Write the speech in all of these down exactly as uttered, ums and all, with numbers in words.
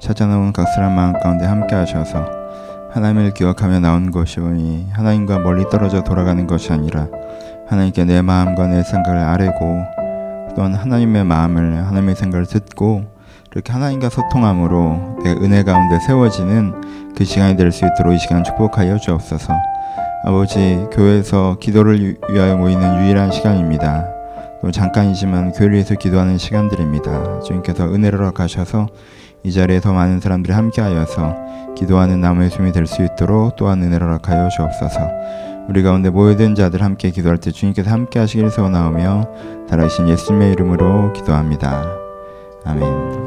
찾아나온 각설한 마음 가운데 함께 하셔서 하나님을 기억하며 나온 것이오니 하나님과 멀리 떨어져 돌아가는 것이 아니라 하나님께 내 마음과 내 생각을 아뢰고 또한 하나님의 마음을 하나님의 생각을 듣고 그렇게 하나님과 소통함으로 내 은혜 가운데 세워지는 그 시간이 될 수 있도록 이 시간 축복하여 주옵소서. 아버지, 교회에서 기도를 위하여 모이는 유일한 시간입니다. 또 잠깐이지만 교회를 위해서 기도하는 시간들입니다. 주님께서 은혜를 허락하셔서 이 자리에 더 많은 사람들이 함께하여서 기도하는 나무의 숨이 될 수 있도록 또한 은혜를 허락하여 주옵소서. 우리 가운데 모여든 자들 함께 기도할 때 주님께서 함께 하시길 소원하오며 살아계신 예수님의 이름으로 기도합니다. 아멘.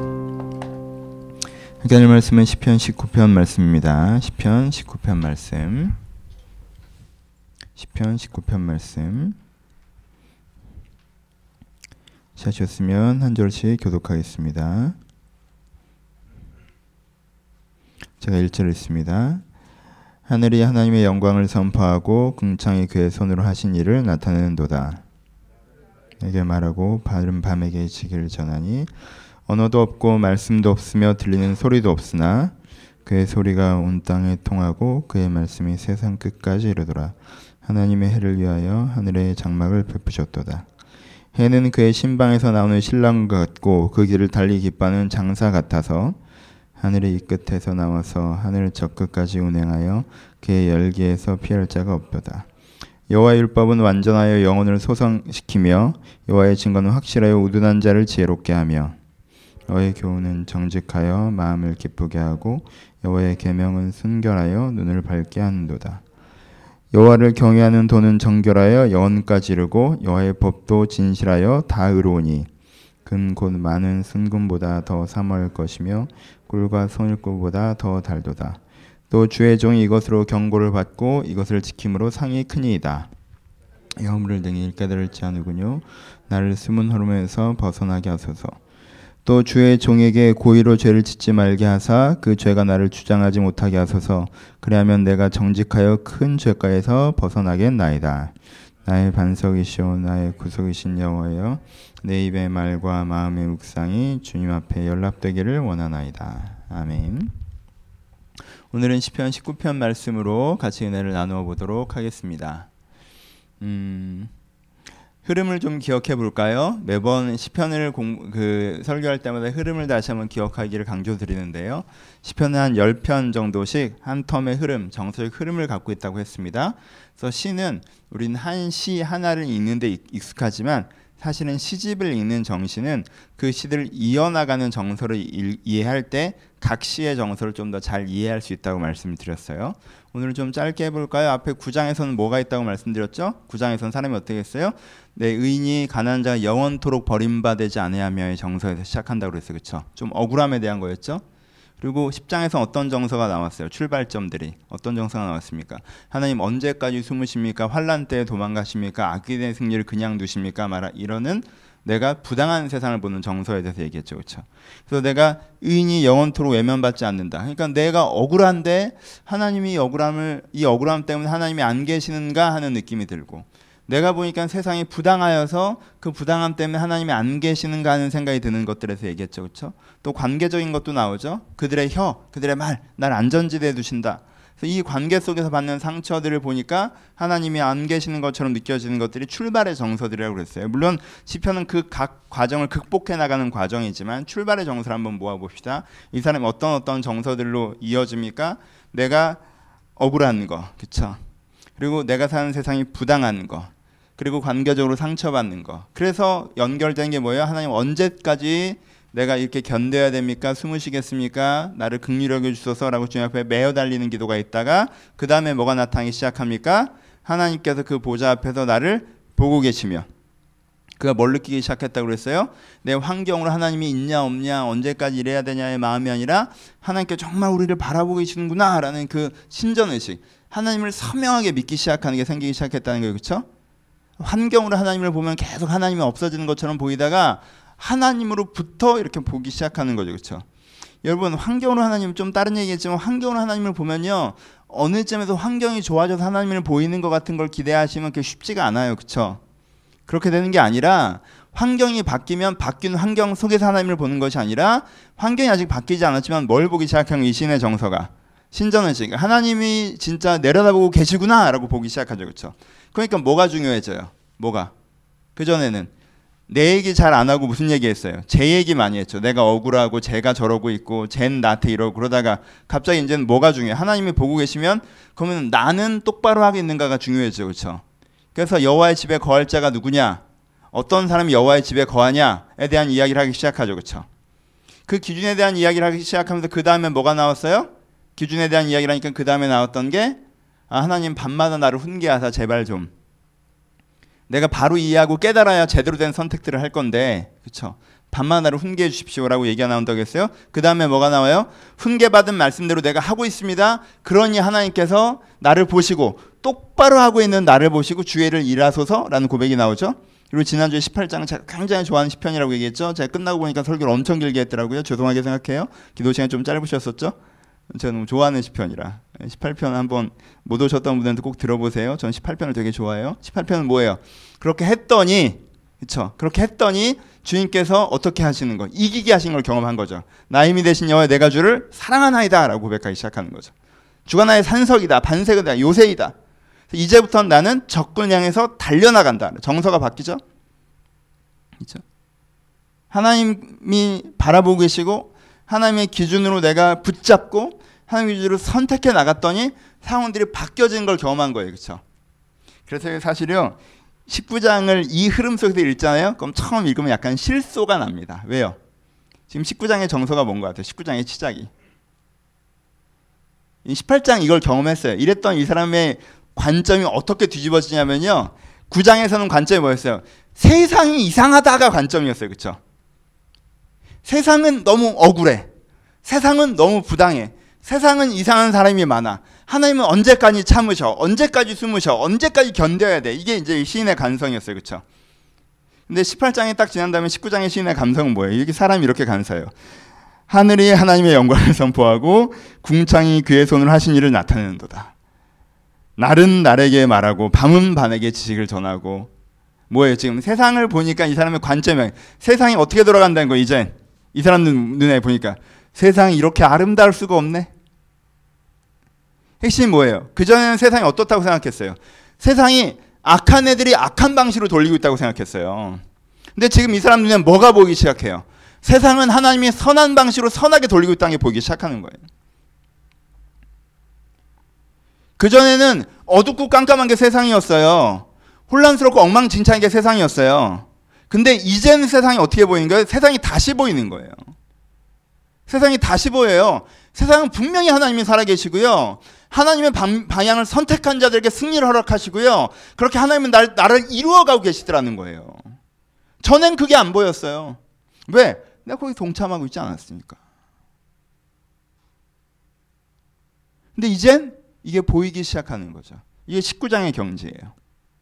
하나님 말씀은 시편 십구 편 말씀입니다. 시편 십구 편 말씀. 시편 십구 편 말씀. 찾으셨으면 한 절씩 교독하겠습니다. 제가 일 절 읽습니다. 하늘이 하나님의 영광을 선포하고 궁창이 그의 손으로 하신 일을 나타내는도다. 내게 말하고 바른 밤에게 지기를 전하니 언어도 없고 말씀도 없으며 들리는 소리도 없으나 그의 소리가 온 땅에 통하고 그의 말씀이 세상 끝까지 이르더라. 하나님의 해를 위하여 하늘의 장막을 베푸셨도다. 해는 그의 신방에서 나오는 신랑 같고 그 길을 달리 기뻐하는 장사 같아서 하늘의 이 끝에서 나와서 하늘 저 끝까지 운행하여 그의 열기에서 피할 자가 없도다. 여호와의 율법은 완전하여 영혼을 소성시키며 여호와의 증거는 확실하여 우둔한 자를 지혜롭게 하며 여호와의 교훈은 정직하여 마음을 기쁘게 하고 여호와의 계명은 순결하여 눈을 밝게 하는도다. 여호와를 경외하는 도는 정결하여 영혼까지 이르고 여호와의 법도 진실하여 다 의로우니 금 곧 많은 순금보다 더 사모할 것이며 꿀과 송일꿀보다 더 달도다. 또 주의 종이 이것으로 경고를 받고 이것을 지킴으로 상이 크니이다. 여호와를 등이 깨달을지 않으군요. 나를 숨은 허름에서 벗어나게 하소서. 또 주의 종에게 고의로 죄를 짓지 말게 하사 그 죄가 나를 주장하지 못하게 하소서. 그리하면 내가 정직하여 큰 죄가에서 벗어나겠나이다. 나의 반석이시오 나의 구속이신 여호와여, 내 입의 말과 마음의 묵상이 주님 앞에 연락되기를 원하나이다. 아멘. 오늘은 시편 십구 편 말씀으로 같이 은혜를 나누어 보도록 하겠습니다. 음, 흐름을 좀 기억해 볼까요? 매번 시편을 공, 그 설교할 때마다 흐름을 다시 한번 기억하기를 강조드리는데요. 시편은 한 십 편 정도씩 한 텀의 흐름, 정서적 흐름을 갖고 있다고 했습니다. 그래서 시는 우리는 한 시 하나를 읽는데 익숙하지만 사실은 시집을 읽는 정신은 그 시들을 이어나가는 정서를 일, 이해할 때 각 시의 정서를 좀 더 잘 이해할 수 있다고 말씀을 드렸어요. 오늘 좀 짧게 해볼까요? 앞에 구 장에서는 뭐가 있다고 말씀드렸죠? 구 장에서는 사람이 어떻게 했어요? 내 의인이 가난한 자가 영원토록 버림받지 아니하며의 정서에서 시작한다고 그랬어요. 그렇죠? 좀 억울함에 대한 거였죠? 그리고 십 장에서 어떤 정서가 나왔어요? 출발점들이 어떤 정서가 나왔습니까? 하나님 언제까지 숨으십니까? 환난 때에 도망가십니까? 악인의 승리를 그냥 두십니까? 말아 이러는 내가 부당한 세상을 보는 정서에 대해서 얘기했죠. 그렇죠? 그래서 내가 의인이 영원토록 외면받지 않는다. 그러니까 내가 억울한데 하나님이 억울함을 이 억울함 때문에 하나님이 안 계시는가 하는 느낌이 들고, 내가 보니까 세상이 부당하여서 그 부당함 때문에 하나님이 안 계시는가 하는 생각이 드는 것들에서 얘기했죠. 그렇죠? 또 관계적인 것도 나오죠. 그들의 혀, 그들의 말, 날 안전지대에 두신다. 그래서 이 관계 속에서 받는 상처들을 보니까 하나님이 안 계시는 것처럼 느껴지는 것들이 출발의 정서들이라고 그랬어요. 물론 시편은 그 각 과정을 극복해 나가는 과정이지만 출발의 정서를 한번 모아봅시다. 이 사람이 어떤 어떤 정서들로 이어집니까? 내가 억울한 거, 그렇죠? 그리고 내가 사는 세상이 부당한 거, 그리고 관계적으로 상처받는 거. 그래서 연결된 게 뭐예요? 하나님 언제까지 내가 이렇게 견뎌야 됩니까? 숨으시겠습니까? 나를 긍휼히 여겨주소서라고 주님 앞에 매어 달리는 기도가 있다가 그 다음에 뭐가 나타나기 시작합니까? 하나님께서 그 보좌 앞에서 나를 보고 계시며, 그가 뭘 느끼기 시작했다고 그랬어요? 내 환경으로 하나님이 있냐 없냐 언제까지 이래야 되냐의 마음이 아니라 하나님께 정말 우리를 바라보고 계시는구나 라는 그 신전의식, 하나님을 선명하게 믿기 시작하는 게 생기기 시작했다는 거예요. 그렇죠? 환경으로 하나님을 보면 계속 하나님이 없어지는 것처럼 보이다가 하나님으로부터 이렇게 보기 시작하는 거죠. 그렇죠? 여러분, 환경으로 하나님, 좀 다른 얘기겠지만 환경으로 하나님을 보면요, 어느 점에서 환경이 좋아져서 하나님을 보이는 것 같은 걸 기대하시면 그게 쉽지가 않아요. 그렇죠? 그렇게 되는 게 아니라 환경이 바뀌면 바뀐 환경 속에서 하나님을 보는 것이 아니라 환경이 아직 바뀌지 않았지만 뭘 보기 시작한 이 시인의 정서가 신전의식, 하나님이 진짜 내려다보고 계시구나 라고 보기 시작하죠. 그렇죠? 그러니까 뭐가 중요해져요? 뭐가? 그전에는 내 얘기 잘 안 하고 무슨 얘기 했어요? 제 얘기 많이 했죠. 내가 억울하고 제가 저러고 있고 쟨 나한테 이러고 그러다가 갑자기 이제는 뭐가 중요해? 하나님이 보고 계시면 그러면 나는 똑바로 하고 있는가가 중요해져. 그렇죠? 그래서 여호와의 집에 거할 자가 누구냐? 어떤 사람이 여호와의 집에 거하냐에 대한 이야기를 하기 시작하죠. 그렇죠? 그 기준에 대한 이야기를 하기 시작하면서 그 다음에 뭐가 나왔어요? 기준에 대한 이야기를 하니까 그 다음에 나왔던 게 아, 하나님 밤마다 나를 훈계하사 제발 좀 내가 바로 이해하고 깨달아야 제대로 된 선택들을 할 건데 그렇죠? 밤마다 나를 훈계해 주십시오라고 얘기가 나온다고 했어요. 그 다음에 뭐가 나와요? 훈계받은 말씀대로 내가 하고 있습니다. 그러니 하나님께서 나를 보시고 똑바로 하고 있는 나를 보시고 주의를 일하소서라는 고백이 나오죠. 그리고 지난주에 십팔 장 제가 굉장히 좋아하는 시편이라고 얘기했죠. 제가 끝나고 보니까 설교를 엄청 길게 했더라고요. 죄송하게 생각해요. 기도 시간이 좀 짧으셨었죠. 제가 너무 좋아하는 시편이라 십팔 편 한번 못 오셨던 분들도 꼭 들어보세요. 전 십팔 편을 되게 좋아해요. 십팔 편은 뭐예요? 그렇게 했더니 그렇죠? 그렇게 했더니 주님께서 어떻게 하시는 거? 이기게 하신 걸 경험한 거죠. 나의 힘이 되신 여호와 내가 주를 사랑하나이다 라고 고백하기 시작하는 거죠. 주가 나의 산석이다. 반석이다. 요새이다. 이제부터 나는 적군을 향해서 달려나간다. 정서가 바뀌죠. 그렇죠? 하나님이 바라보고 계시고 하나님의 기준으로 내가 붙잡고 하나님의 기준으로 선택해 나갔더니 상황들이 바뀌어지는 걸 경험한 거예요. 그렇죠? 그래서 사실요. 십구 장을 이 흐름 속에서 읽잖아요. 그럼 처음 읽으면 약간 실소가 납니다. 왜요? 지금 십구 장의 정서가 뭔 것 같아요? 십구 장의 시작이. 십팔 장 이걸 경험했어요. 이랬던 이 사람의 관점이 어떻게 뒤집어지냐면요. 구 장에서는 관점이 뭐였어요? 세상이 이상하다가 관점이었어요. 그렇죠? 세상은 너무 억울해. 세상은 너무 부당해. 세상은 이상한 사람이 많아. 하나님은 언제까지 참으셔? 언제까지 숨으셔? 언제까지 견뎌야 돼? 이게 이제 시인의 감성이었어요. 그렇죠? 근데 십팔 장이 딱 지난 다음에 십구 장의 시인의 감성은 뭐예요? 이게 사람이 이렇게 감사해요. 하늘이 하나님의 영광을 선포하고 궁창이 그의 손으로 하신 일을 나타내는도다. 날은 날에게 말하고 밤은 밤에게 지식을 전하고 뭐예요? 지금 세상을 보니까 이 사람의 관점이 세상이 어떻게 돌아간다는 거 이제 이 사람 눈, 눈에 보니까 세상이 이렇게 아름다울 수가 없네. 핵심이 뭐예요? 그전에는 세상이 어떻다고 생각했어요? 세상이 악한 애들이 악한 방식으로 돌리고 있다고 생각했어요. 근데 지금 이 사람 눈에 뭐가 보이기 시작해요? 세상은 하나님이 선한 방식으로 선하게 돌리고 있다는 게 보이기 시작하는 거예요. 그전에는 어둡고 깜깜한 게 세상이었어요. 혼란스럽고 엉망진창한 게 세상이었어요. 근데 이제는 세상이 어떻게 보이는 거예요? 세상이 다시 보이는 거예요. 세상이 다시 보여요. 세상은 분명히 하나님이 살아계시고요. 하나님의 방, 방향을 선택한 자들에게 승리를 허락하시고요. 그렇게 하나님은 날, 나를 이루어가고 계시더라는 거예요. 전엔 그게 안 보였어요. 왜? 내가 거기 동참하고 있지 않았으니까. 근데 이젠 이게 보이기 시작하는 거죠. 이게 십구 장의 경지예요.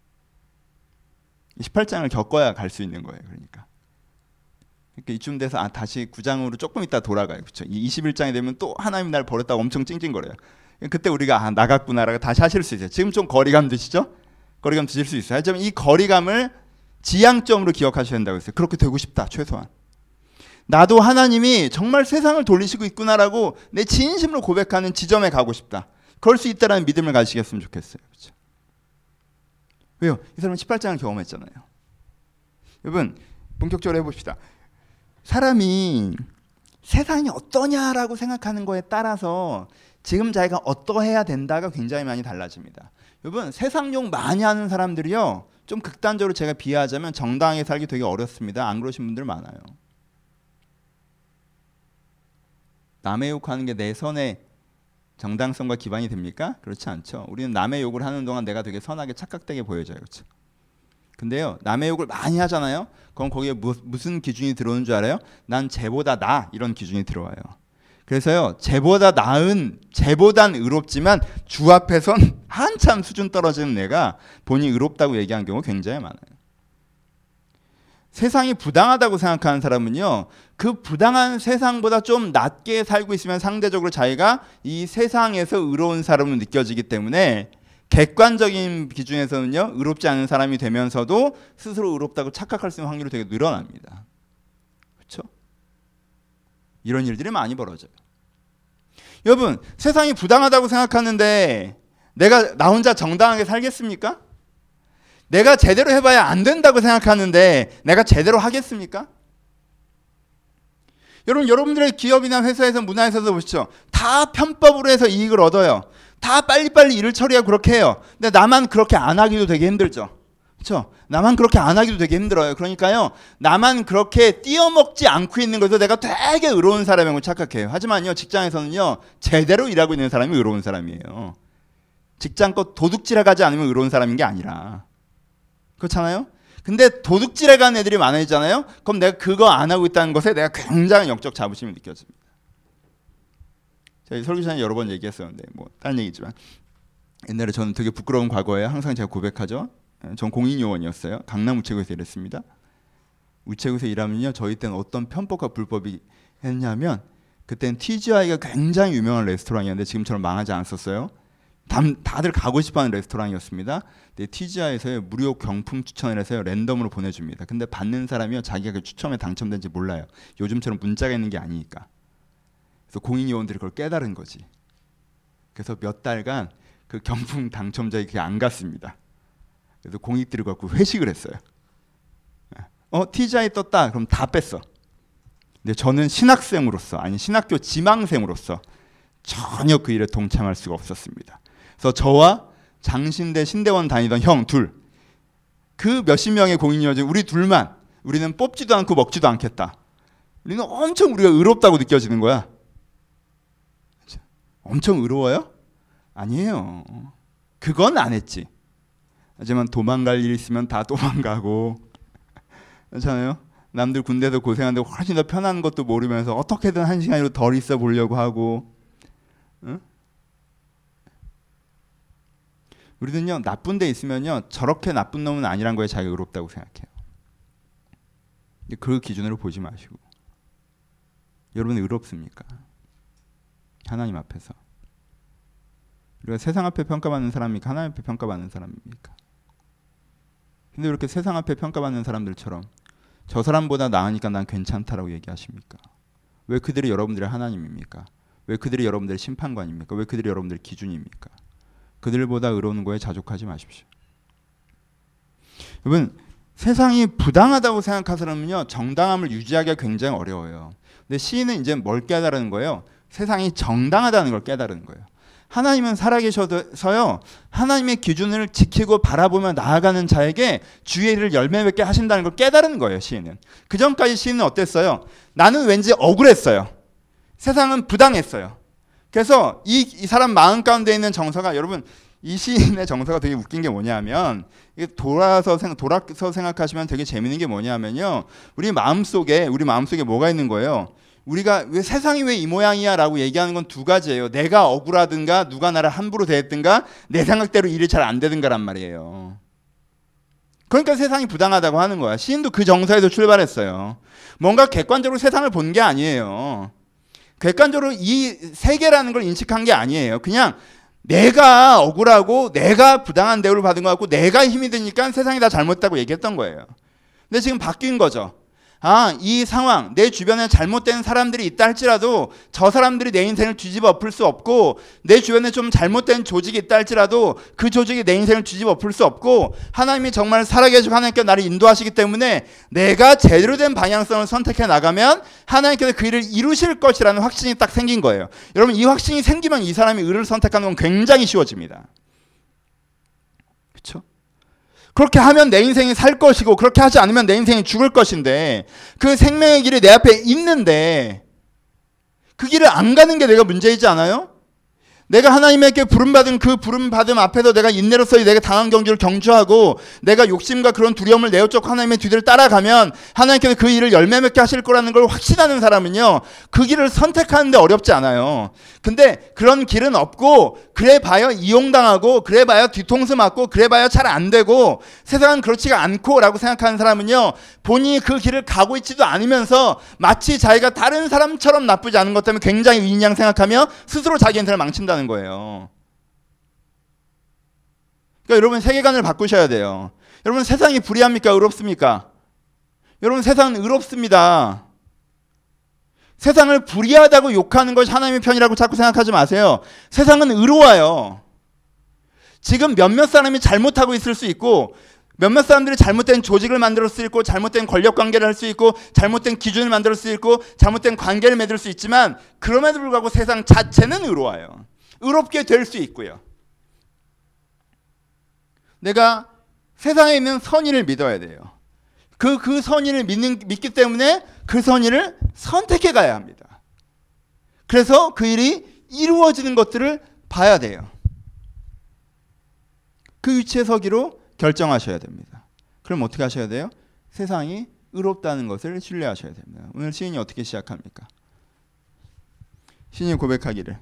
십팔 장을 겪어야 갈 수 있는 거예요. 그러니까. 그러니까 이쯤 돼서 아 다시 구 장으로 조금 있다 돌아가요. 그렇죠? 이십일 장이 되면 또 하나님 날 버렸다고 엄청 찡찡거려요. 그때 우리가 아 나갔구나라고 다시 하실 수 있어요. 지금 좀 거리감 드시죠? 거리감 드실 수 있어요. 하지만 이 거리감을 지향점으로 기억하셔야 된다고 했어요. 그렇게 되고 싶다. 최소한. 나도 하나님이 정말 세상을 돌리시고 있구나라고 내 진심으로 고백하는 지점에 가고 싶다. 그럴 수 있다라는 믿음을 가지셨으면 좋겠어요. 그렇죠? 왜요? 이 사람은 십팔 장을 경험했잖아요. 여러분 본격적으로 해봅시다. 사람이 세상이 어떠냐라고 생각하는 거에 따라서 지금 자기가 어떠해야 된다가 굉장히 많이 달라집니다. 여러분 세상 욕 많이 하는 사람들이요. 좀 극단적으로 제가 비하하자면 정당하게 살기 되게 어렵습니다. 안 그러신 분들 많아요. 남의 욕하는 게 내 선의 정당성과 기반이 됩니까? 그렇지 않죠. 우리는 남의 욕을 하는 동안 내가 되게 선하게 착각되게 보여져요. 그렇죠? 근데요. 남의 욕을 많이 하잖아요. 그럼 거기에 무, 무슨 기준이 들어오는 줄 알아요? 난 쟤보다 나 이런 기준이 들어와요. 그래서요. 쟤보다 나은 쟤보단 의롭지만 주 앞에선 한참 수준 떨어지는 내가 본인이 의롭다고 얘기한 경우 굉장히 많아요. 세상이 부당하다고 생각하는 사람은요. 그 부당한 세상보다 좀 낮게 살고 있으면 상대적으로 자기가 이 세상에서 의로운 사람으로 느껴지기 때문에 객관적인 기준에서는요, 의롭지 않은 사람이 되면서도 스스로 의롭다고 착각할 수 있는 확률이 되게 늘어납니다. 그렇죠? 이런 일들이 많이 벌어져요. 여러분, 세상이 부당하다고 생각하는데 내가 나 혼자 정당하게 살겠습니까? 내가 제대로 해봐야 안 된다고 생각하는데 내가 제대로 하겠습니까? 여러분, 여러분들의 기업이나 회사에서 문화에서도 보시죠. 다 편법으로 해서 이익을 얻어요. 다 빨리빨리 일을 처리하고 그렇게 해요. 근데 나만 그렇게 안 하기도 되게 힘들죠. 그렇죠? 나만 그렇게 안 하기도 되게 힘들어요. 그러니까요, 나만 그렇게 띄어먹지 않고 있는 것도 내가 되게 의로운 사람이라고 착각해요. 하지만요, 직장에서는요, 제대로 일하고 있는 사람이 의로운 사람이에요. 직장껏 도둑질해가지 않으면 의로운 사람인 게 아니라. 그렇잖아요? 근데 도둑질해가는 애들이 많아지잖아요. 그럼 내가 그거 안 하고 있다는 것에 내가 굉장히 영적 자부심이 느껴집니다. 제가 설교 시간에 여러 번 얘기했었는데 뭐 다른 얘기지만, 옛날에 저는 되게 부끄러운 과거에 항상 제가 고백하죠. 전 공인요원이었어요. 강남 우체국에서 일했습니다. 우체국에서 일하면요, 저희 때는 어떤 편법과 불법이 했냐면, 그때는 티지아이가 굉장히 유명한 레스토랑이었는데 지금처럼 망하지 않았었어요. 다들 가고 싶어하는 레스토랑이었습니다. 근데 티지아이에서 무료 경품 추천을 해서 랜덤으로 보내줍니다. 근데 받는 사람이요, 자기가 그 추첨에 당첨된지 몰라요. 요즘처럼 문자가 있는 게 아니니까. 그래서 공인요원들이 그걸 깨달은 거지. 그래서 몇 달간 그 경품 당첨자에게 그게 안 갔습니다. 그래서 공익들이 갖고 회식을 했어요. 어, 티지아이 떴다. 그럼 다 뺐어. 근데 저는 신학생으로서, 아니 신학교 지망생으로서 전혀 그 일에 동참할 수가 없었습니다. 그래서 저와 장신대 신대원 다니던 형 둘, 그 몇십 명의 공인요원 우리 둘만, 우리는 뽑지도 않고 먹지도 않겠다. 우리는 엄청 우리가 의롭다고 느껴지는 거야. 엄청 의로워요? 아니에요. 그건 안 했지. 하지만 도망갈 일 있으면 다 도망가고, 그렇잖아요? 남들 군대에서 고생하는데 훨씬 더 편한 것도 모르면서 어떻게든 한 시간이라도 덜 있어 보려고 하고, 응? 우리는요, 나쁜 데 있으면요, 저렇게 나쁜 놈은 아니란 거에 자기가 의롭다고 생각해요. 그 기준으로 보지 마시고, 여러분 의롭습니까? 하나님 앞에서. 우리가 세상 앞에 평가받는 사람입니까? 하나님 앞에 평가받는 사람입니까? 근데 이렇게 세상 앞에 평가받는 사람들처럼 저 사람보다 나으니까 난 괜찮다라고 얘기하십니까? 왜 그들이 여러분들의 하나님입니까? 왜 그들이 여러분들의 심판관입니까? 왜 그들이 여러분들의 기준입니까? 그들보다 의로운 거에 자족하지 마십시오. 여러분, 세상이 부당하다고 생각하는 사람은요, 정당함을 유지하기가 굉장히 어려워요. 근데 시인은 이제 뭘 깨달은 거예요? 세상이 정당하다는 걸 깨달은 거예요. 하나님은 살아계셔서요, 하나님의 기준을 지키고 바라보며 나아가는 자에게 주의 일을 열매 맺게 하신다는 걸 깨달은 거예요, 시인은. 그 전까지 시인은 어땠어요? 나는 왠지 억울했어요. 세상은 부당했어요. 그래서 이, 이 사람 마음 가운데 있는 정서가, 여러분, 이 시인의 정서가 되게 웃긴 게 뭐냐면, 돌아서 생각, 돌아서 생각하시면 되게 재밌는 게 뭐냐면요, 우리 마음속에 우리 마음속에 뭐가 있는 거예요? 우리가 왜 세상이 왜 이 모양이야 라고 얘기하는 건 두 가지예요. 내가 억울하든가 누가 나를 함부로 대했든가 내 생각대로 일이 잘 안 되든가란 말이에요. 그러니까 세상이 부당하다고 하는 거야. 시인도 그 정서에서 출발했어요. 뭔가 객관적으로 세상을 본 게 아니에요. 객관적으로 이 세계라는 걸 인식한 게 아니에요. 그냥 내가 억울하고 내가 부당한 대우를 받은 것 같고 내가 힘이 드니까 세상이 다 잘못됐다고 얘기했던 거예요. 근데 지금 바뀐 거죠. 아, 이 상황, 내 주변에 잘못된 사람들이 있다 할지라도 저 사람들이 내 인생을 뒤집어 엎을 수 없고, 내 주변에 좀 잘못된 조직이 있다 할지라도 그 조직이 내 인생을 뒤집어 엎을 수 없고, 하나님이 정말 살아계시고 하나님께서 나를 인도하시기 때문에 내가 제대로 된 방향성을 선택해 나가면 하나님께서 그 일을 이루실 것이라는 확신이 딱 생긴 거예요. 여러분, 이 확신이 생기면 이 사람이 의를 선택하는 건 굉장히 쉬워집니다. 그렇죠? 그렇게 하면 내 인생이 살 것이고, 그렇게 하지 않으면 내 인생이 죽을 것인데, 그 생명의 길이 내 앞에 있는데 그 길을 안 가는 게 내가 문제이지 않아요? 내가 하나님에게 부름받은 그 부름받음 앞에서 내가 인내로서 내가 당한 경주를 경주하고 내가 욕심과 그런 두려움을 내어쫓고 하나님의 뒤를 따라가면 하나님께서 그 일을 열매 맺게 하실 거라는 걸 확신하는 사람은요, 그 길을 선택하는데 어렵지 않아요. 근데 그런 길은 없고 그래봐야 이용당하고 그래봐야 뒤통수 맞고 그래봐야 잘 안 되고 세상은 그렇지가 않고 라고 생각하는 사람은요, 본인이 그 길을 가고 있지도 않으면서 마치 자기가 다른 사람처럼 나쁘지 않은 것 때문에 굉장히 위인양 생각하며 스스로 자기 인생을 망친다는 거예요. 그러니까 여러분 세계관을 바꾸셔야 돼요. 여러분 세상이 불의합니까? 의롭습니까? 여러분 세상은 의롭습니다. 세상을 불의하다고 욕하는 것이 하나님의 편이라고 자꾸 생각하지 마세요. 세상은 의로워요. 지금 몇몇 사람이 잘못하고 있을 수 있고 몇몇 사람들이 잘못된 조직을 만들 수 있고 잘못된 권력관계를 할 수 있고 잘못된 기준을 만들 수 있고 잘못된 관계를 맺을 수 있지만 그럼에도 불구하고 세상 자체는 의로워요. 의롭게 될 수 있고요. 내가 세상에 있는 선의를 믿어야 돼요. 그, 그 선의를 믿는, 믿기 때문에 그 선의를 선택해 가야 합니다. 그래서 그 일이 이루어지는 것들을 봐야 돼요. 그 위치에 서기로 결정하셔야 됩니다. 그럼 어떻게 하셔야 돼요? 세상이 의롭다는 것을 신뢰하셔야 됩니다. 오늘 시인이 어떻게 시작합니까? 시인이 고백하기를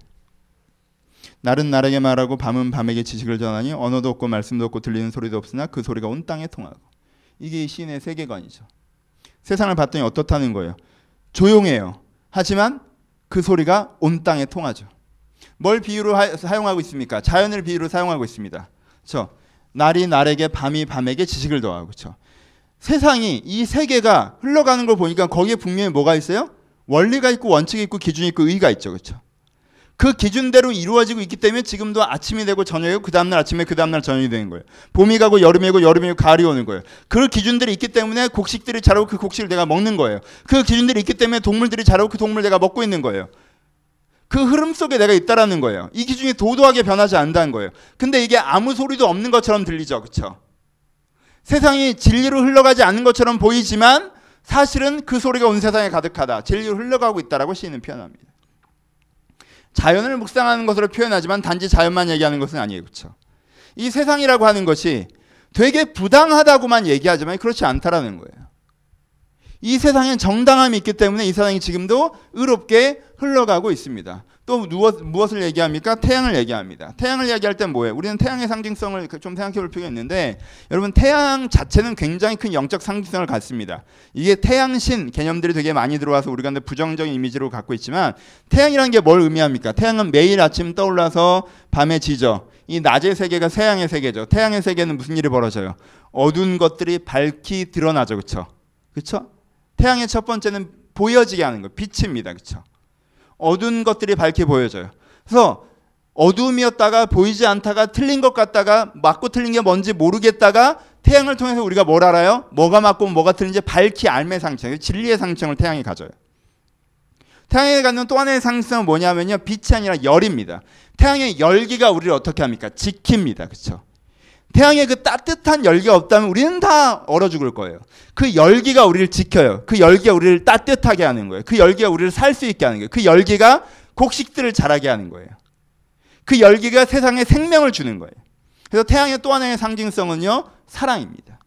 날은 날에게 말하고 밤은 밤에게 지식을 전하니 언어도 없고 말씀도 없고 들리는 소리도 없으나 그 소리가 온 땅에 통하고. 이게 이 시인의 세계관이죠. 세상을 봤더니 어떻다는 거예요? 조용해요. 하지만 그 소리가 온 땅에 통하죠. 뭘 비유로 하, 사용하고 있습니까? 자연을 비유로 사용하고 있습니다. 그렇죠? 날이 날에게 밤이 밤에게 지식을 더하고. 그렇죠? 세상이 이 세계가 흘러가는 걸 보니까 거기에 분명히 뭐가 있어요? 원리가 있고 원칙이 있고 기준이 있고 의의가 있죠. 그렇죠? 그 기준대로 이루어지고 있기 때문에 지금도 아침이 되고 저녁이고 그 다음날 아침에 그 다음날 저녁이 되는 거예요. 봄이 가고 여름이 고 여름이 고 가을이 오는 거예요. 그 기준들이 있기 때문에 곡식들이 자라고 그 곡식을 내가 먹는 거예요. 그 기준들이 있기 때문에 동물들이 자라고 그 동물을 내가 먹고 있는 거예요. 그 흐름 속에 내가 있다라는 거예요. 이 기준이 도도하게 변하지 않는다는 거예요. 근데 이게 아무 소리도 없는 것처럼 들리죠. 그렇죠? 세상이 진리로 흘러가지 않는 것처럼 보이지만 사실은 그 소리가 온 세상에 가득하다. 진리로 흘러가고 있다라고 시인은 표현합니다. 자연을 묵상하는 것으로 표현하지만 단지 자연만 얘기하는 것은 아니에요. 그렇죠? 이 세상이라고 하는 것이 되게 부당하다고만 얘기하지만 그렇지 않다라는 거예요. 이 세상엔 정당함이 있기 때문에 이 세상이 지금도 의롭게 흘러가고 있습니다. 또 무엇, 무엇을 얘기합니까? 태양을 얘기합니다. 태양을 얘기할 땐 뭐예요? 우리는 태양의 상징성을 좀 생각해 볼 필요가 있는데 여러분 태양 자체는 굉장히 큰 영적 상징성을 갖습니다. 이게 태양신 개념들이 되게 많이 들어와서 우리가 부정적인 이미지로 갖고 있지만 태양이라는 게 뭘 의미합니까? 태양은 매일 아침 떠올라서 밤에 지죠. 이 낮의 세계가 태양의 세계죠. 태양의 세계는 무슨 일이 벌어져요? 어두운 것들이 밝히 드러나죠. 그렇죠? 그렇죠? 태양의 첫 번째는 보여지게 하는 거, 빛입니다. 그렇죠? 어두운 것들이 밝게 보여져요. 그래서 어두움이었다가 보이지 않다가 틀린 것 같다가 맞고 틀린 게 뭔지 모르겠다가 태양을 통해서 우리가 뭘 알아요? 뭐가 맞고 뭐가 틀린지 밝히 알매 상징, 진리의 상징을 태양이 가져요. 태양에 갖는 또 하나의 상징성은 뭐냐면요, 빛이 아니라 열입니다. 태양의 열기가 우리를 어떻게 합니까? 지킵니다. 그렇죠? 태양의 그 따뜻한 열기가 없다면 우리는 다 얼어 죽을 거예요. 그 열기가 우리를 지켜요. 그 열기가 우리를 따뜻하게 하는 거예요. 그 열기가 우리를 살 수 있게 하는 거예요. 그 열기가 곡식들을 자라게 하는 거예요. 그 열기가 세상에 생명을 주는 거예요. 그래서 태양의 또 하나의 상징성은요, 사랑입니다.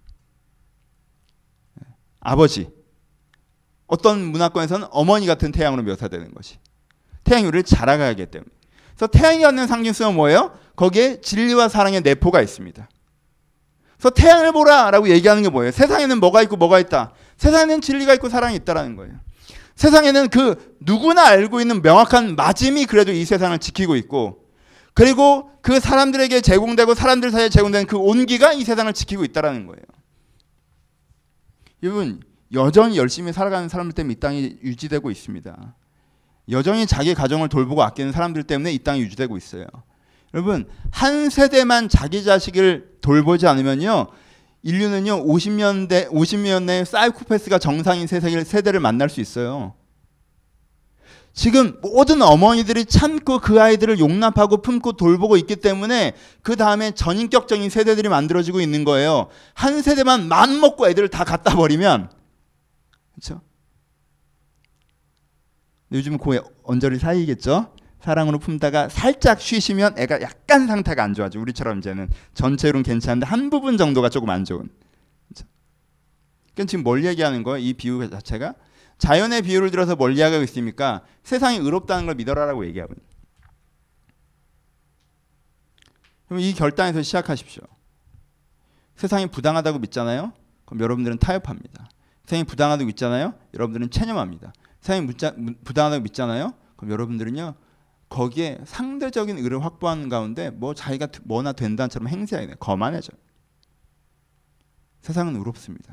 아버지. 어떤 문화권에서는 어머니 같은 태양으로 묘사되는 것이. 태양이 우리를 자라게 하기 때문에. 그래서 태양이 갖는 상징성은 뭐예요? 거기에 진리와 사랑의 내포가 있습니다. 그래서 태양을 보라라고 얘기하는 게 뭐예요? 세상에는 뭐가 있고 뭐가 있다. 세상에는 진리가 있고 사랑이 있다라는 거예요. 세상에는 그 누구나 알고 있는 명확한 맞음이 그래도 이 세상을 지키고 있고, 그리고 그 사람들에게 제공되고 사람들 사이에 제공되는 그 온기가 이 세상을 지키고 있다라는 거예요. 여러분, 여전히 열심히 살아가는 사람들 때문에 이 땅이 유지되고 있습니다. 여전히 자기 가정을 돌보고 아끼는 사람들 때문에 이 땅이 유지되고 있어요. 여러분, 한 세대만 자기 자식을 돌보지 않으면요, 인류는요 오십 년대 오십 년 내에 사이코패스가 정상인 세대를, 세대를 만날 수 있어요. 지금 모든 어머니들이 참고 그 아이들을 용납하고 품고 돌보고 있기 때문에 그 다음에 전인격적인 세대들이 만들어지고 있는 거예요. 한 세대만 맘 먹고 애들을 다 갖다 버리면, 그렇죠? 요즘은 그 언저리 사이겠죠? 사랑으로 품다가 살짝 쉬시면 애가 약간 상태가 안 좋아져. 우리처럼 이제는 전체로는 괜찮은데 한 부분 정도가 조금 안 좋은. 그렇죠? 그러니까 지금 뭘 얘기하는 거예요? 이 비유 자체가 자연의 비유를 들어서 뭘 이야기하고 있습니까? 세상이 의롭다는 걸 믿어라라고 얘기하고 있는. 그럼 이 결단에서 시작하십시오. 세상이 부당하다고 믿잖아요? 그럼 여러분들은 타협합니다. 세상이 부당하다고 믿잖아요? 여러분들은 체념합니다. 세상이 부당하다고 믿잖아요? 그럼 여러분들은요 거기에 상대적인 의를 확보하는 가운데 뭐 자기가 뭐나 된다처럼 행세해야 돼. 거만해져. 세상은 의롭습니다.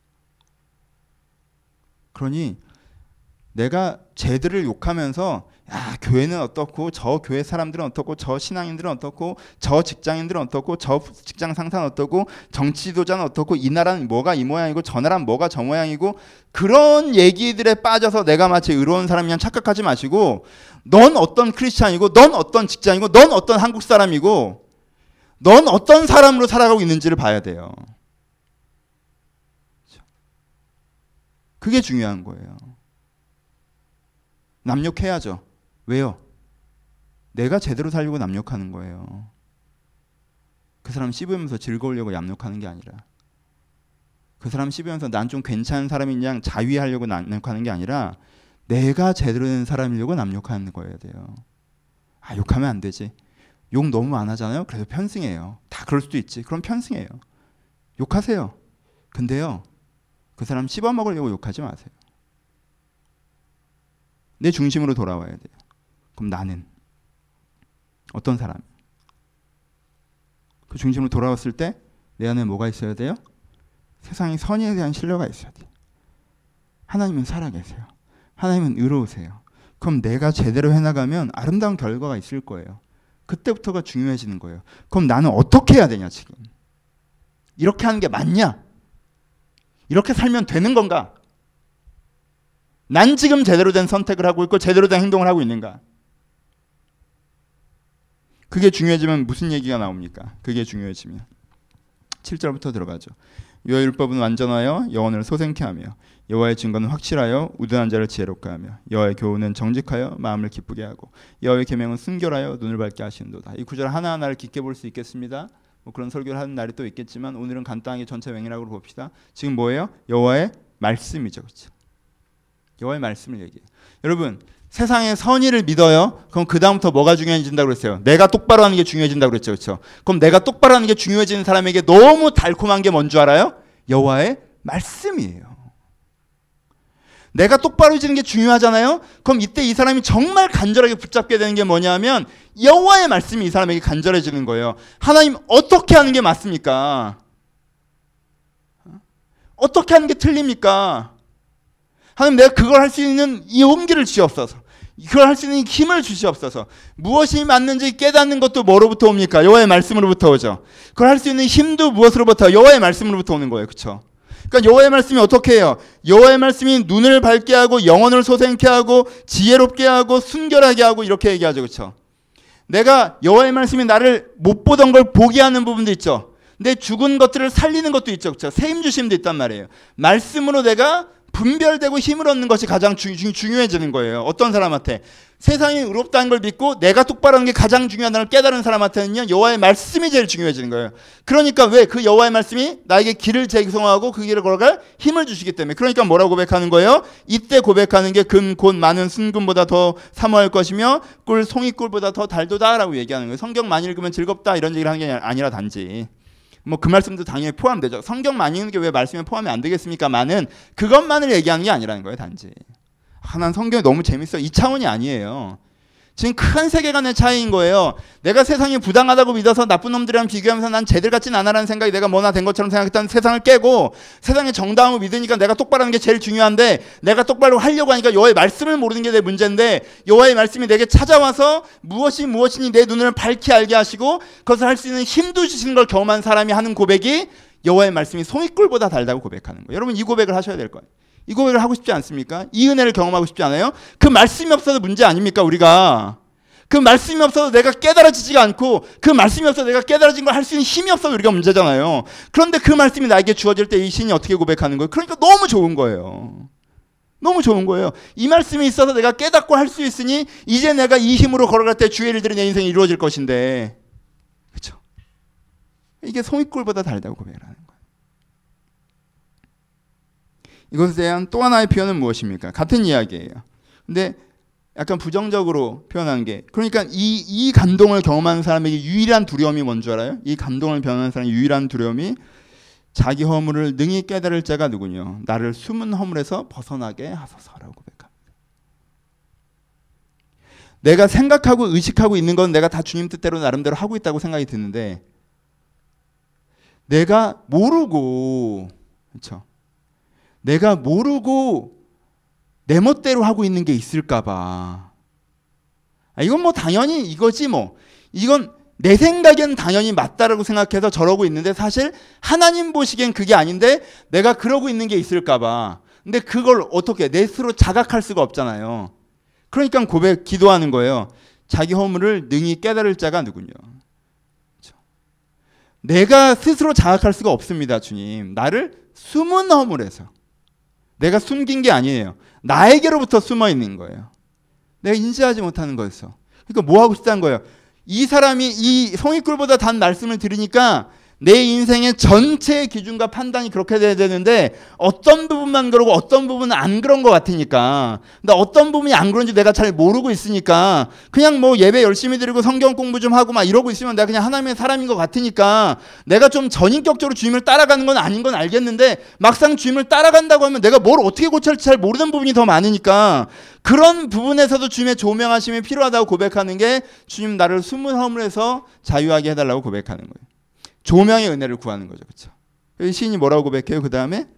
그러니 내가 쟤들을 욕하면서 야 교회는 어떻고 저 교회 사람들은 어떻고 저 신앙인들은 어떻고 저 직장인들은 어떻고 저 직장 상사는 어떻고 정치 지도자는 어떻고 이 나라는 뭐가 이 모양이고 저 나라는 뭐가 저 모양이고 그런 얘기들에 빠져서 내가 마치 의로운 사람이냐 착각하지 마시고 넌 어떤 크리스찬이고 넌 어떤 직장이고 넌 어떤 한국 사람이고 넌 어떤 사람으로 살아가고 있는지를 봐야 돼요. 그게 중요한 거예요. 남욕해야죠. 왜요? 내가 제대로 살려고 남욕하는 거예요. 그 사람 씹으면서 즐거우려고 남욕하는 게 아니라 그 사람 씹으면서 난 좀 괜찮은 사람인 양 자위하려고 남욕하는 게 아니라 내가 제대로 된 사람이려고 남욕하는 거여야 돼요. 아 욕하면 안 되지. 욕 너무 안 하잖아요. 그래서 편승해요. 다 그럴 수도 있지. 그럼 편승해요. 욕하세요. 근데요. 그 사람 씹어먹으려고 욕하지 마세요. 내 중심으로 돌아와야 돼요. 그럼 나는 어떤 사람? 그 중심으로 돌아왔을 때 내 안에 뭐가 있어야 돼요? 세상의 선의에 대한 신뢰가 있어야 돼요. 하나님은 살아계세요. 하나님은 의로우세요. 그럼 내가 제대로 해나가면 아름다운 결과가 있을 거예요. 그때부터가 중요해지는 거예요. 그럼 나는 어떻게 해야 되냐 지금? 이렇게 하는 게 맞냐? 이렇게 살면 되는 건가? 난 지금 제대로 된 선택을 하고 있고 제대로 된 행동을 하고 있는가? 그게 중요해지면 무슨 얘기가 나옵니까? 그게 중요해지면 칠 절부터 들어가죠. 여호와의 율법은 완전하여 영혼을 소생케 하며 여호와의 증거는 확실하여 우둔한 자를 지혜롭게 하며 여호와의 교훈은 정직하여 마음을 기쁘게 하고 여호와의 계명은 순결하여 눈을 밝게 하시는도다. 이 구절 하나하나를 깊게 볼 수 있겠습니다. 뭐 그런 설교를 하는 날이 또 있겠지만 오늘은 간단하게 전체 맥락으로 봅시다. 지금 뭐예요? 여호와의 말씀이죠. 그렇죠? 여호와의 말씀을 얘기해요. 여러분 세상의 선의를 믿어요. 그럼 그 다음부터 뭐가 중요해진다고 그랬어요? 내가 똑바로 하는 게 중요해진다고 그랬죠. 그렇죠? 그럼 내가 똑바로 하는 게 중요해지는 사람에게 너무 달콤한 게 뭔 줄 알아요? 여호와의 말씀이에요. 내가 똑바로 지는 게 중요하잖아요. 그럼 이때 이 사람이 정말 간절하게 붙잡게 되는 게 뭐냐면 여호와의 말씀이 이 사람에게 간절해지는 거예요. 하나님 어떻게 하는 게 맞습니까? 어떻게 하는 게 틀립니까? 하나님 내가 그걸 할 수 있는 이 용기를 주시옵소서. 그걸 할 수 있는 힘을 주시옵소서. 무엇이 맞는지 깨닫는 것도 뭐로부터 옵니까? 여호와의 말씀으로부터 오죠. 그걸 할 수 있는 힘도 무엇으로부터? 여호와의 말씀으로부터 오는 거예요. 그렇죠? 그러니까 여호와의 말씀이 어떻게 해요? 여호와의 말씀이 눈을 밝게 하고 영혼을 소생케 하고 지혜롭게 하고 순결하게 하고 이렇게 얘기하죠. 그렇죠? 내가 여호와의 말씀이 나를 못 보던 걸 보게 하는 부분도 있죠. 내 죽은 것들을 살리는 것도 있죠. 그렇죠? 세임 주심도 있단 말이에요. 말씀으로 내가 분별되고 힘을 얻는 것이 가장 주, 주, 중요해지는 거예요. 어떤 사람한테? 세상이 의롭다는 걸 믿고 내가 똑바로 하는 게 가장 중요하다는 걸 깨달은 사람한테는요. 여호와의 말씀이 제일 중요해지는 거예요. 그러니까 왜? 그 여호와의 말씀이 나에게 길을 제공하고 그 길을 걸어갈 힘을 주시기 때문에. 그러니까 뭐라고 고백하는 거예요? 이때 고백하는 게 금 곧 많은 순금보다 더 사모할 것이며 꿀 송이꿀보다 더 달도다 라고 얘기하는 거예요. 성경 많이 읽으면 즐겁다 이런 얘기를 하는 게 아니라 단지 뭐 그 말씀도 당연히 포함되죠. 성경 많이 읽는 게 왜 말씀에 포함이 안 되겠습니까만은 그것만을 얘기하는 게 아니라는 거예요. 단지. 아, 난 성경이 너무 재밌어. 이 차원이 아니에요. 지금 큰 세계관의 차이인 거예요. 내가 세상이 부당하다고 믿어서 나쁜 놈들이랑 비교하면서 난 쟤들 같진 않아라는 생각이 내가 뭐나 된 것처럼 생각했던 세상을 깨고 세상의 정당함을 믿으니까 내가 똑바로 하는 게 제일 중요한데 내가 똑바로 하려고 하니까 여호와의 말씀을 모르는 게 내 문제인데 여호와의 말씀이 내게 찾아와서 무엇이 무엇이니 내 눈을 밝게 알게 하시고 그것을 할 수 있는 힘도 주시는 걸 경험한 사람이 하는 고백이 여호와의 말씀이 송이꿀보다 달다고 고백하는 거예요. 여러분 이 고백을 하셔야 될 거예요. 이 고백을 하고 싶지 않습니까? 이 은혜를 경험하고 싶지 않아요? 그 말씀이 없어도 문제 아닙니까 우리가? 그 말씀이 없어도 내가 깨달아지지가 않고 그 말씀이 없어도 내가 깨달아진 걸 할 수 있는 힘이 없어도 우리가 문제잖아요. 그런데 그 말씀이 나에게 주어질 때 이 신이 어떻게 고백하는 거예요? 그러니까 너무 좋은 거예요. 너무 좋은 거예요. 이 말씀이 있어서 내가 깨닫고 할 수 있으니 이제 내가 이 힘으로 걸어갈 때 주의 일들이 내 인생에 이루어질 것인데 그렇죠? 이게 송이꿀보다 달다고 고백을 하는 거예요. 이것에 대한 또 하나의 표현은 무엇입니까? 같은 이야기예요. 근데 약간 부정적으로 표현한 게 그러니까 이, 이 감동을 경험하는 사람에게 유일한 두려움이 뭔 줄 알아요? 이 감동을 경험하는 사람의 유일한 두려움이 자기 허물을 능히 깨달을 자가 누구냐? 나를 숨은 허물에서 벗어나게 하소서라고 고백합니다. 내가 생각하고 의식하고 있는 건 내가 다 주님 뜻대로 나름대로 하고 있다고 생각이 드는데 내가 모르고 그렇죠? 내가 모르고 내 멋대로 하고 있는 게 있을까 봐. 아, 이건 뭐 당연히 이거지 뭐. 이건 내 생각엔 당연히 맞다라고 생각해서 저러고 있는데 사실 하나님 보시기엔 그게 아닌데 내가 그러고 있는 게 있을까 봐. 근데 그걸 어떻게 내 스스로 자각할 수가 없잖아요. 그러니까 고백 기도하는 거예요. 자기 허물을 능히 깨달을 자가 누구냐. 그렇죠? 내가 스스로 자각할 수가 없습니다. 주님. 나를 숨은 허물에서. 내가 숨긴 게 아니에요. 나에게로부터 숨어 있는 거예요. 내가 인지하지 못하는 거였어. 그러니까 뭐 하고 싶다는 거예요. 이 사람이 이 송이꿀보다 단 말씀을 들으니까 내 인생의 전체의 기준과 판단이 그렇게 돼야 되는데 어떤 부분만 그러고 어떤 부분은 안 그런 것 같으니까 근데 어떤 부분이 안 그런지 내가 잘 모르고 있으니까 그냥 뭐 예배 열심히 드리고 성경 공부 좀 하고 막 이러고 있으면 내가 그냥 하나님의 사람인 것 같으니까 내가 좀 전인격적으로 주님을 따라가는 건 아닌 건 알겠는데 막상 주님을 따라간다고 하면 내가 뭘 어떻게 고쳐야 할지 잘 모르는 부분이 더 많으니까 그런 부분에서도 주님의 조명하심이 필요하다고 고백하는 게 주님 나를 숨은 허물에서 자유하게 해달라고 고백하는 거예요. 조명의 은혜를 구하는 거죠. 그렇죠? 시인이 뭐라고 고백해요? 그 다음에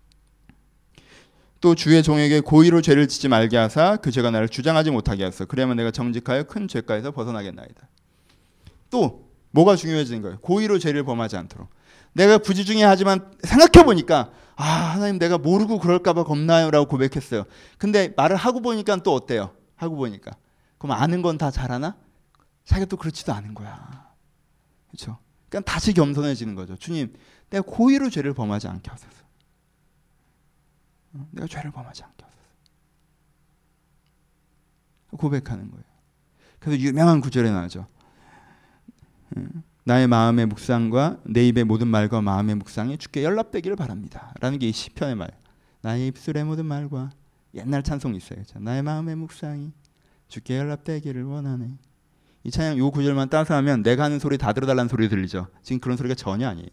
또 주의 종에게 고의로 죄를 짓지 말게 하사 그 죄가 나를 주장하지 못하게 하소서. 그래야만 내가 정직하여 큰 죄가에서 벗어나겠나이다. 또 뭐가 중요해지는 거예요? 고의로 죄를 범하지 않도록. 내가 부지중해하지만 생각해보니까 아 하나님 내가 모르고 그럴까 봐 겁나요 라고 고백했어요. 근데 말을 하고 보니까 또 어때요? 하고 보니까 그럼 아는 건 다 잘하나? 자기가 또 그렇지도 않은 거야. 그렇죠? 그러니까 다시 겸손해지는 거죠. 주님, 내가 고의로 죄를 범하지 않게 하소서. 내가 죄를 범하지 않게 하소서. 고백하는 거예요. 그래서 유명한 구절에 나오죠. 나의 마음의 묵상과 내 입의 모든 말과 마음의 묵상이 주께 연락되기를 바랍니다. 라는 게 이 시편의 말. 나의 입술의 모든 말과 옛날 찬송이 있어요. 그렇죠? 나의 마음의 묵상이 주께 연락되기를 원하네. 이 찬양 요 구절만 따서 하면 내가 하는 소리 다 들어달라는 소리 들리죠. 지금 그런 소리가 전혀 아니에요.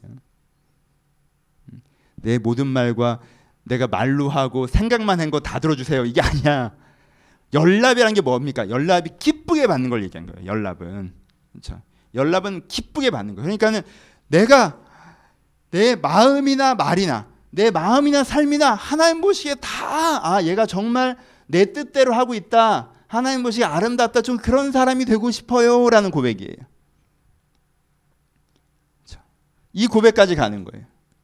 내 모든 말과 내가 말로 하고 생각만 한 거 다 들어주세요. 이게 아니야. 연락이라는 게 뭡니까? 연락이 기쁘게 받는 걸 얘기한 거예요. 연락은. 그렇죠? 연락은 기쁘게 받는 거예요. 그러니까는 내가 내 마음이나 말이나 내 마음이나 삶이나 하나님 보시기에 다 아 얘가 정말 내 뜻대로 하고 있다. 하나님 보시기에 아름답다. 좀 그런 사람이 되고 싶어요. 라는 고백이에요. 그렇죠? 이 고백까지 가는 거예요.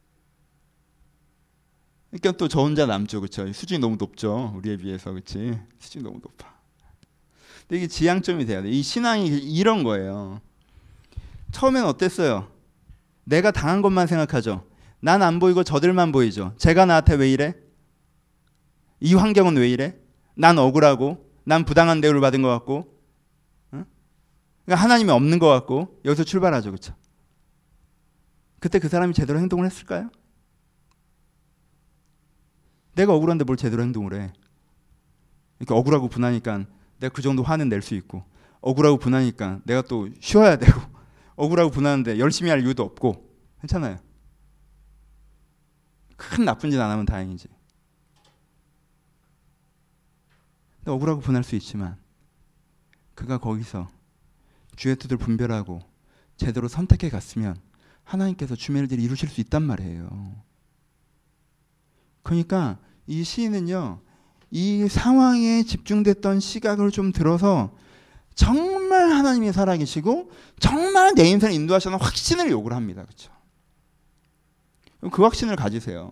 그러니까 또 저 혼자 남죠. 그렇죠? 수준이 너무 높죠. 우리에 비해서. 그렇지? 수준이 너무 높아. 근데 이게 지향점이 돼야 돼. 이 신앙이 이런 거예요. 처음엔 어땠어요? 내가 당한 것만 생각하죠. 난 안 보이고 저들만 보이죠. 제가 나한테 왜 이래? 이 환경은 왜 이래? 난 억울하고 난 부당한 대우를 받은 것 같고 응? 그러니까 하나님이 없는 것 같고 여기서 출발하죠. 그렇죠? 그때 그 사람이 제대로 행동을 했을까요? 내가 억울한데 뭘 제대로 행동을 해. 그러니까 억울하고 분하니까 내가 그 정도 화는 낼 수 있고 억울하고 분하니까 내가 또 쉬어야 되고 억울하고 분하는데 열심히 할 이유도 없고 괜찮아요. 큰 나쁜 짓 안 하면 다행이지. 근데 억울하고 분할 수 있지만 그가 거기서 주의 뜻을 분별하고 제대로 선택해 갔으면 하나님께서 주의 일을 이루실 수 있단 말이에요. 그러니까 이 시인은요. 이 상황에 집중됐던 시각을 좀 들어서 정말 하나님이 살아계시고 정말 내 인생을 인도하시는 확신을 요구를 합니다. 그렇죠? 그 확신을 가지세요.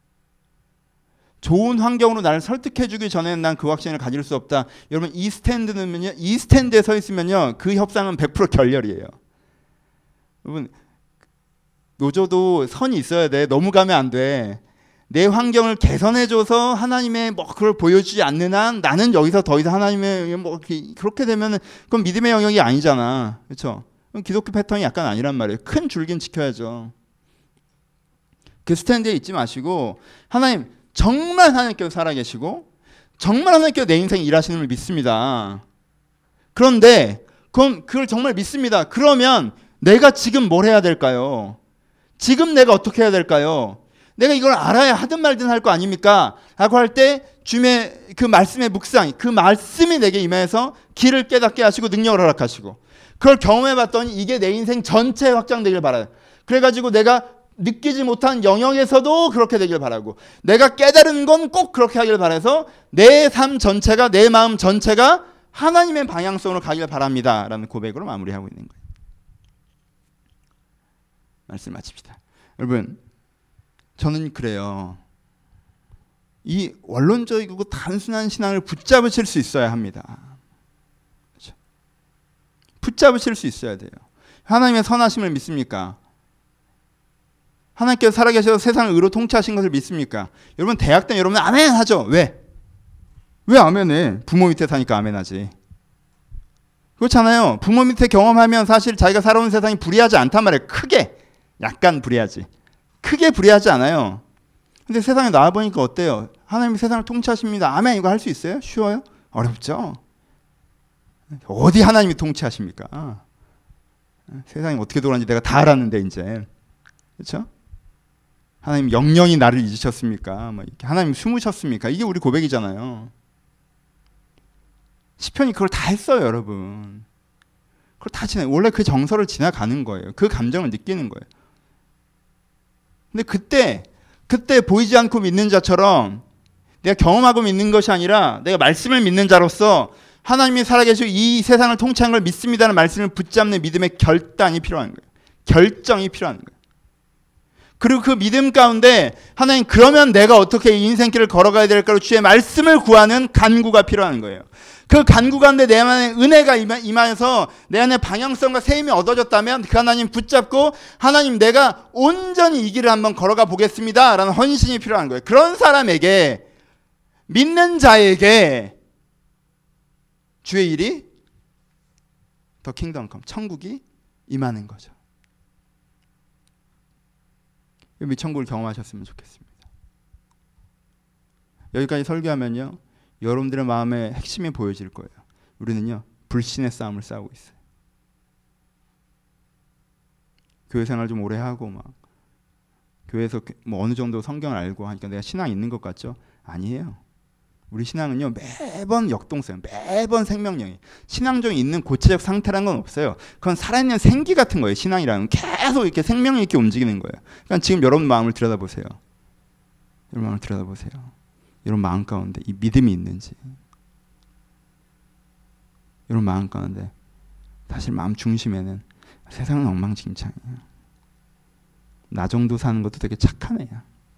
좋은 환경으로 나를 설득해주기 전에는 난 그 확신을 가질 수 없다. 여러분 이 스탠드는요, 이 스탠드에 서 있으면요, 그 협상은 백 퍼센트 결렬이에요. 여러분 노조도 선이 있어야 돼. 너무 가면 안 돼. 내 환경을 개선해줘서 하나님의 뭐 그걸 보여주지 않는 한 나는 여기서 더 이상 하나님의 뭐 그렇게 되면은 그건 믿음의 영역이 아니잖아. 그렇죠? 기독교 패턴이 약간 아니란 말이에요. 큰 줄긴 지켜야죠. 그 스탠드에 있지 마시고 하나님 정말 하나님께서 살아계시고 정말 하나님께서 내 인생에 일하시는 걸 믿습니다. 그런데 그럼 그걸 정말 믿습니다. 그러면 내가 지금 뭘 해야 될까요? 지금 내가 어떻게 해야 될까요? 내가 이걸 알아야 하든 말든 할 거 아닙니까? 라고 할 때 주님의 그 말씀의 묵상, 그 말씀이 내게 임해서 길을 깨닫게 하시고 능력을 허락하시고 그걸 경험해봤더니 이게 내 인생 전체에 확장되길 바라요. 그래가지고 내가 느끼지 못한 영역에서도 그렇게 되길 바라고 내가 깨달은 건 꼭 그렇게 하길 바라서 내 삶 전체가 내 마음 전체가 하나님의 방향성으로 가길 바랍니다 라는 고백으로 마무리하고 있는 거예요. 말씀 마칩시다. 여러분 저는 그래요. 이 원론적이고 단순한 신앙을 붙잡으실 수 있어야 합니다. 그렇죠? 붙잡으실 수 있어야 돼요. 하나님의 선하심을 믿습니까? 하나님께서 살아계셔서 세상을 의로 통치하신 것을 믿습니까? 여러분 대학 때 여러분 아멘 하죠. 왜? 왜 아멘해? 부모 밑에 사니까 아멘 하지. 그렇잖아요. 부모 밑에 경험하면 사실 자기가 살아온 세상이 불이하지 않단 말이에요. 크게. 약간 불이하지. 크게 불이하지 않아요. 근데 세상에 나와보니까 어때요? 하나님이 세상을 통치하십니다. 아멘 이거 할 수 있어요? 쉬워요? 어렵죠? 어디 하나님이 통치하십니까? 세상이 어떻게 돌아가는지 내가 다 알았는데 이제. 그렇죠? 하나님 영영이 나를 잊으셨습니까? 뭐 이렇게 하나님 숨으셨습니까? 이게 우리 고백이잖아요. 시편이 그걸 다 했어요, 여러분. 그걸 다 지나 원래 그 정서를 지나가는 거예요. 그 감정을 느끼는 거예요. 근데 그때 그때 보이지 않고 믿는 자처럼 내가 경험하고 믿는 것이 아니라 내가 말씀을 믿는 자로서 하나님이 살아계시고 이 세상을 통치하는 걸 믿습니다는 말씀을 붙잡는 믿음의 결단이 필요한 거예요. 결정이 필요한 거예요. 그리고 그 믿음 가운데 하나님 그러면 내가 어떻게 이 인생길을 걸어가야 될까로 주의 말씀을 구하는 간구가 필요한 거예요. 그 간구 가운데 내 안에 은혜가 임하여서 내 안에 방향성과 세임이 얻어졌다면 그 하나님 붙잡고 하나님 내가 온전히 이 길을 한번 걸어가 보겠습니다 라는 헌신이 필요한 거예요. 그런 사람에게 믿는 자에게 주의 일이 더 킹덤 컴 천국이 임하는 거죠. 이 천국을 경험하셨으면 좋겠습니다. 여기까지 설교하면요 여러분들의 마음의 핵심이 보여질 거예요. 우리는요 불신의 싸움을 싸우고 있어요. 교회 생활 좀 오래 하고 막 교회에서 뭐 어느 정도 성경을 알고 하니까 내가 신앙이 있는 것 같죠? 아니에요. 우리 신앙은요 매번 역동성, 매번 생명력이 신앙적인 있는 고체적 상태라는 건 없어요. 그건 살아있는 생기 같은 거예요. 신앙이라는 계속 이렇게 생명력 있게 움직이는 거예요. 그러니까 지금 여러분 마음을 들여다보세요. 여러분 마음을 들여다보세요. 여러분 마음 가운데 이 믿음이 있는지, 여러분 마음 가운데 사실 마음 중심에는 세상은 엉망진창이에요. 나 정도 사는 것도 되게 착한 애야.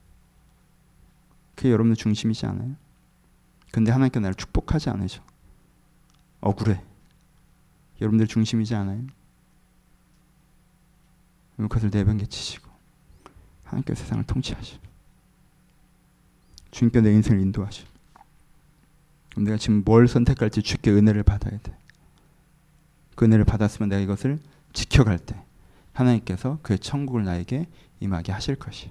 그게 여러분의 중심이지 않아요? 근데 하나님께 나를 축복하지 않으셔. 억울해. 여러분들 중심이지 않아요? 그것을 내변개치시고 하나님께 세상을 통치하시고 주님께 내 인생을 인도하시고 그럼 내가 지금 뭘 선택할지 주께 은혜를 받아야 돼. 그 은혜를 받았으면 내가 이것을 지켜갈 때 하나님께서 그의 천국을 나에게 임하게 하실 것이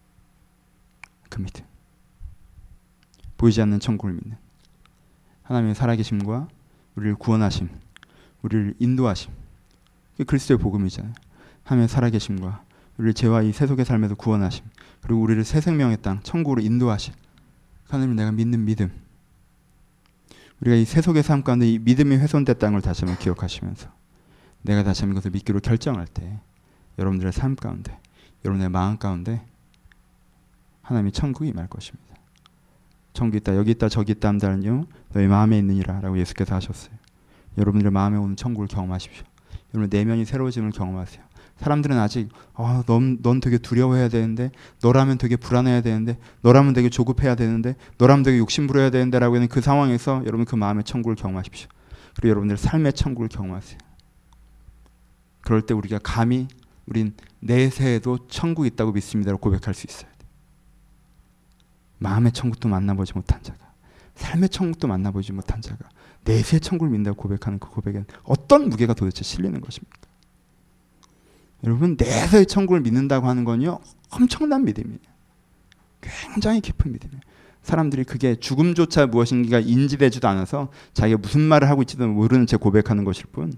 그 믿음. 보이지 않는 천국을 믿는 하나님의 살아계심과 우리를 구원하심, 우리를 인도하심. 그게 그리스도의 복음이잖아요. 하나님의 살아계심과 우리를 죄와 이 세속의 삶에서 구원하심, 그리고 우리를 새 생명의 땅, 천국으로 인도하심. 하나님을 내가 믿는 믿음. 우리가 이 세속의 삶 가운데 이 믿음이 훼손됐다는 걸 다시 한번 기억하시면서 내가 다시 한번 이것을 믿기로 결정할 때 여러분들의 삶 가운데, 여러분의 마음 가운데 하나님의 천국이 임할 것입니다. 천국이 있다, 여기 있다, 저기 있다 함다는요 너희 마음에 있느니라 라고 예수께서 하셨어요. 여러분들의 마음에 오는 천국을 경험하십시오. 여러분 내면이 새로워짐을 경험하세요. 사람들은 아직 어, 넌, 넌 되게 두려워해야 되는데, 너라면 되게 불안해야 되는데, 너라면 되게 조급해야 되는데, 너라면 되게 욕심부려야 되는데 라고 하는 그 상황에서 여러분 그 마음의 천국을 경험하십시오. 그리고 여러분들 삶의 천국을 경험하세요. 그럴 때 우리가 감히 우린 내세에도 천국이 있다고 믿습니다라고 고백할 수 있어요. 마음의 천국도 만나보지 못한 자가, 삶의 천국도 만나보지 못한 자가 내세의 천국을 믿는다고 고백하는 그 고백에는 어떤 무게가 도대체 실리는 것입니까? 여러분 내세의 천국을 믿는다고 하는 건요 엄청난 믿음이에요. 굉장히 깊은 믿음이에요. 사람들이 그게 죽음조차 무엇인가 인지되지도 않아서 자기가 무슨 말을 하고 있지도 모르는 채 고백하는 것일 뿐,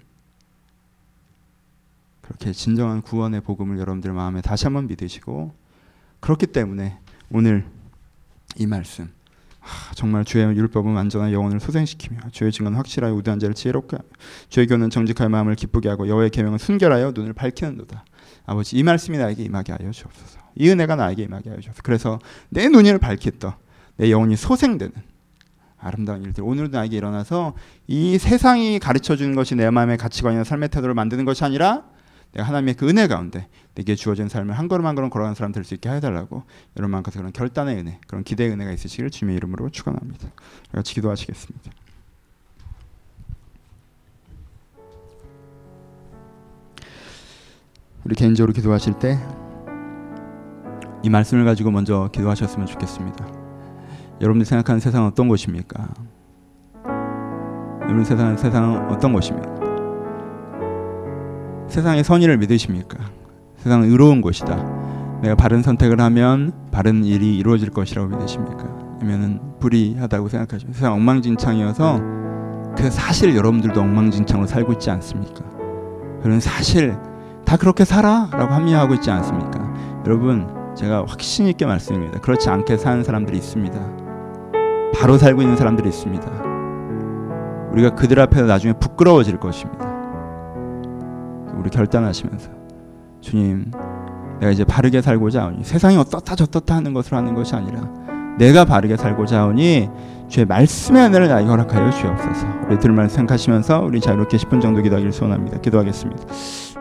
그렇게 진정한 구원의 복음을 여러분들 마음에 다시 한번 믿으시고, 그렇기 때문에 오늘 이 말씀, 아, 하, 정말 주의 율법은 완전한 영혼을 소생시키며 주의 증거는 확실하여 우두한 자를 지혜롭게 하며 주의 교는 정직하여 마음을 기쁘게 하고 여호와의 계명은 순결하여 눈을 밝히는도다. 아버지, 이 말씀이 나에게 임하게 하여 주옵소서. 이 은혜가 나에게 임하게 하여 주옵소서. 그래서 내 눈을 밝혔던 내 영혼이 소생되는 아름다운 일들, 오늘도 나에게 일어나서 이 세상이 가르쳐주는 것이 내 마음의 가치관이나 삶의 태도를 만드는 것이 아니라 내가 하나님의 그 은혜 가운데 내게 주어진 삶을 한 걸음 한 걸음 걸어가는 사람 될 수 있게 해달라고 여러분 마음껏 그런 결단의 은혜, 그런 기대의 은혜가 있으시기를 주님의 이름으로 축원합니다. 같이 기도하시겠습니다. 우리 개인적으로 기도하실 때 이 말씀을 가지고 먼저 기도하셨으면 좋겠습니다. 여러분들이 생각하는 세상은 어떤 곳입니까? 여러분 세상, 세상은 어떤 곳입니까? 세상의 선의를 믿으십니까? 세상은 의로운 곳이다. 내가 바른 선택을 하면 바른 일이 이루어질 것이라고 믿으십니까? 아니면 불의하다고 생각하십니까? 세상 엉망진창이어서 그 사실 여러분들도 엉망진창으로 살고 있지 않습니까? 그런 사실 다 그렇게 살아 라고 합리화하고 있지 않습니까? 여러분, 제가 확신 있게 말씀드립니다. 그렇지 않게 사는 사람들이 있습니다. 바로 살고 있는 사람들이 있습니다. 우리가 그들 앞에서 나중에 부끄러워질 것입니다. 우리 결단하시면서 주님, 내가 이제 바르게 살고자 하오니 세상이 어떻다 저떻다 하는 것으로 하는 것이 아니라 내가 바르게 살고자 하오니 주의 말씀의 은혜를 나에게 허락하여 주옵소서. 우리 들을 말 생각하시면서 우리 자유롭게 십 분 정도 기도하기를 소원합니다. 기도하겠습니다.